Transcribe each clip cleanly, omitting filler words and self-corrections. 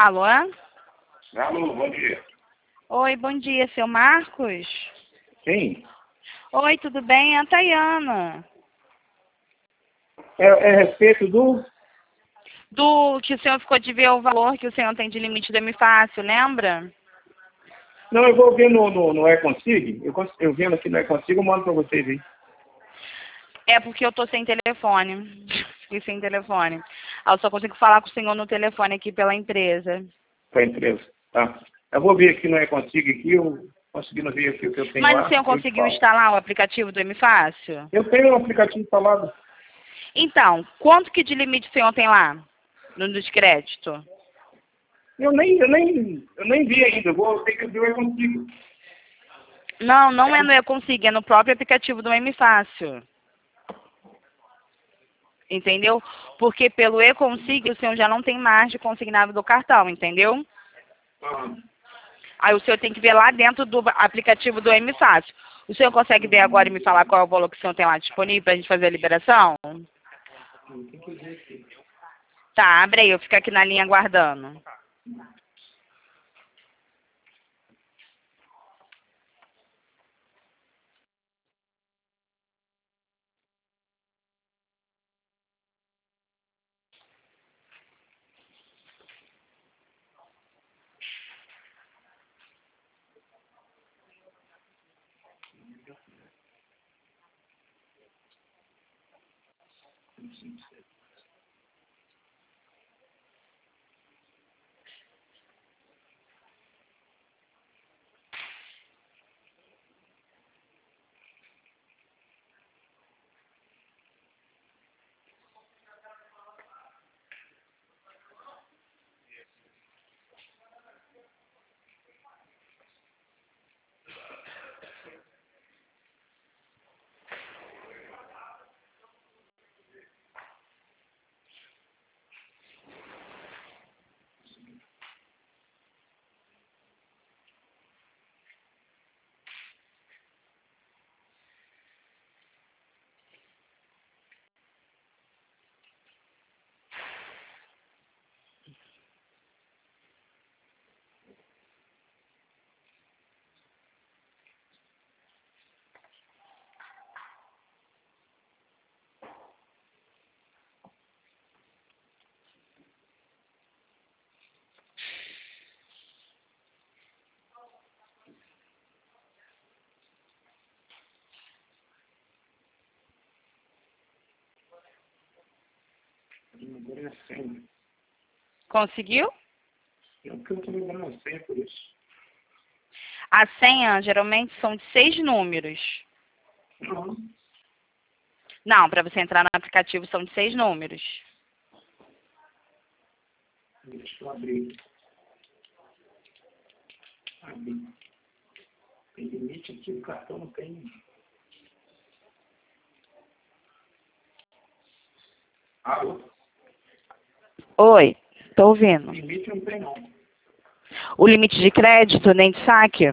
Alô? Alô, bom dia. Oi, bom dia, seu Marcos? Sim. Oi, tudo bem? É a Tayana. É a respeito do... Do que o senhor ficou de ver o valor que o senhor tem de limite do M-Fácil, lembra? Não, eu vou ver no E-Consig. Eu vendo aqui no E-Consig, eu mando para vocês aí. É porque eu tô sem telefone. Fiquei sem telefone. Eu só consigo falar com o senhor no telefone aqui pela empresa. Para a empresa. Tá. Eu vou ver aqui no E-Consig, aqui, eu conseguindo ver aqui o que eu tenho Mas o lá, senhor eu te conseguiu falo. instalar o aplicativo do M-Fácil? Eu tenho um aplicativo instalado. Então, quanto que de limite o senhor tem lá? No de crédito? Eu nem vi ainda. Eu vou ter que ver o E-Consig. Não, não é no Eu Consigo, é no próprio aplicativo do M-Fácil. Entendeu? Porque pelo E-Consigo o senhor já não tem margem consignada do cartão, entendeu? Ah, Aí o senhor tem que ver lá dentro do aplicativo do M-Fácil. O senhor consegue ver agora e me falar qual é o valor que o senhor tem lá disponível para a gente fazer a liberação? tem que ver aqui. Tá, abre aí, eu fico aqui na linha aguardando. Agora é 100. Conseguiu? Eu estou me dando uma senha por isso. A senha geralmente são de 6 números. Não. Não, para você entrar no aplicativo são de 6 números. Deixa eu abrir. Abrir. Tem limite aqui, o cartão não tem. Alô? Oi, tô ouvindo. Limite não tem, não. O limite de crédito nem de saque?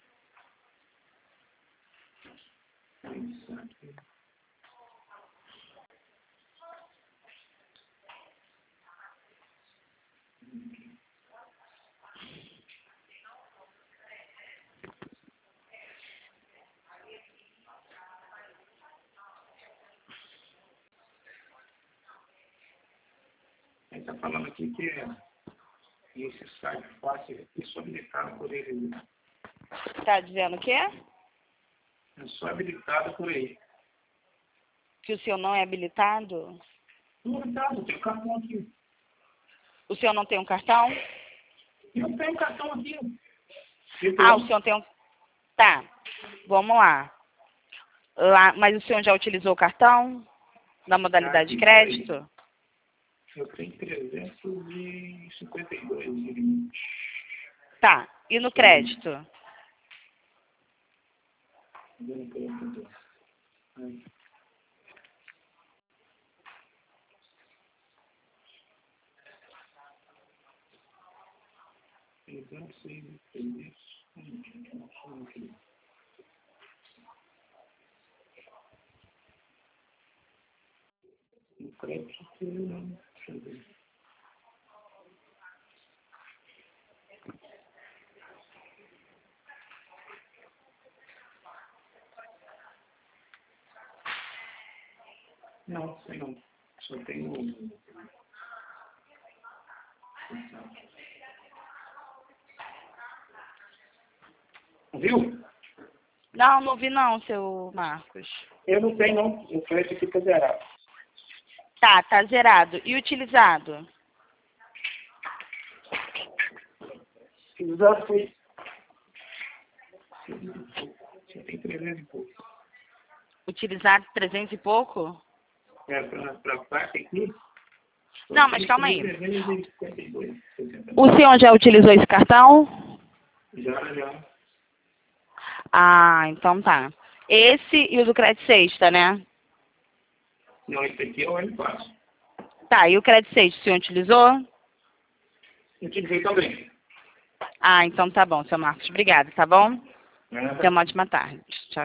Ele está falando aqui que esse site fácil é só habilitado por ele. Tá dizendo o quê? É só habilitado por ele. Que o senhor não é habilitado? Não habilitado, tem cartão aqui. O senhor não tem um cartão? Eu tenho cartão aqui. Ah, o senhor tem um... Tá, vamos lá. Mas o senhor já utilizou o cartão da modalidade de crédito? Eu tenho 352 de limite. Tá, e no crédito? Dando crédito. Aí. Eu não sei o que é isso. No crédito, não. Deixa eu ver. Não, sei não. Só tenho... Viu? Não, não vi não, seu Marcos. Eu não tenho não. O crédito aqui tá zerado. Tá zerado. E utilizado? Utilizado foi... Só tem 300 e pouco. Utilizado 300 e pouco? Pra parte aqui... Não, mas calma aí. 352. O senhor já utilizou esse cartão? Já. Ah, então tá. Esse e o do Crédito Sexta, né? Não, esse aqui é o M4. Tá, e o Crédito Sexta, o senhor utilizou? Utilizei também. Ah, então tá bom, seu Marcos. Obrigada, tá bom? Né? Tenha uma ótima tarde. Tchau.